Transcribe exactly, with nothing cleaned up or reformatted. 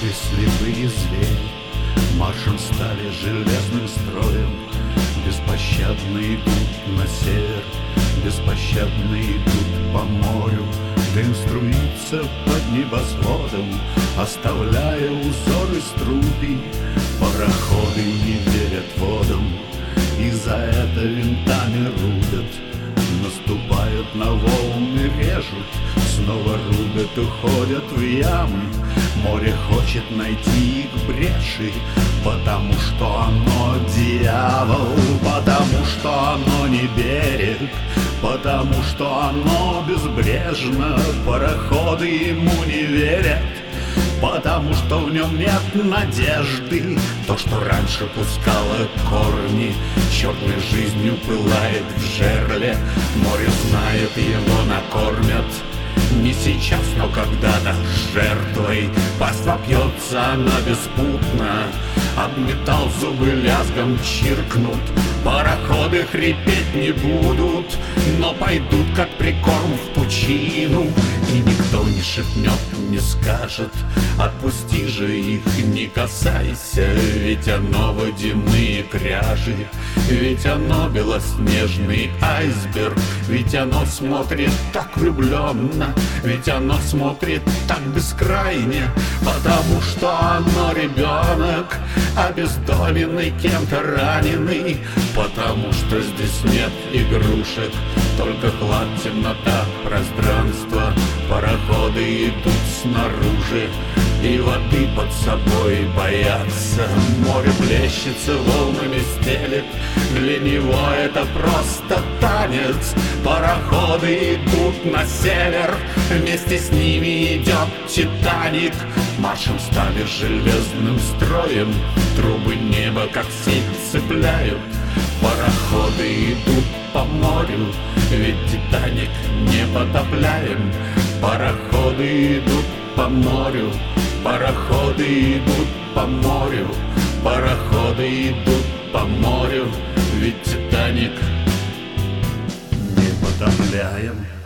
Пароходы слепые звери маршем стали железным строем, беспощадно идут на север, беспощадно идут по морю. Дым струится под небосводом, оставляя узоры струби. Пароходы не верят водам, и за это винтами рубят. Наступают на волны, режут, снова рубят, уходят в ямы. Море хочет найти их бреши, потому что оно дьявол, потому что оно не берег, потому что оно безбрежно. Пароходы ему не верят, потому что в нем нет надежды. То, что раньше пускало корни, черной жизнью пылает в жерле. Море знает, его накормят не сейчас, но когда-то жертвой. Пасть вопьется она беспутно, об металл зубы лязгом чиркнут. Пароходы хрипеть не будут, но пойдут как прикорм в пучину. И никто не шепнет, не скажет: отпусти же их, не касайся. Ведь оно водяные кряжи, ведь оно белоснежный айсберг. Ведь оно смотрит так влюбленно, ведь оно смотрит так бескрайне. Потому что оно ребенок, обездоленный, кем-то раненый. Потому что здесь нет игрушек, только хлад, темнота, пространство. Пароходы идут снаружи, и воды под собой боятся. Море плещется, волнами стелет, для него это просто танец. Пароходы идут на север, вместе с ними идет Титаник. Маршем стали железным строем, трубы неба как сеть цепляют. Пароходы идут по морю, ведь Титаник не потопляем. Пароходы идут по морю, пароходы идут по морю, пароходы идут по морю, ведь Титаник не потопляем.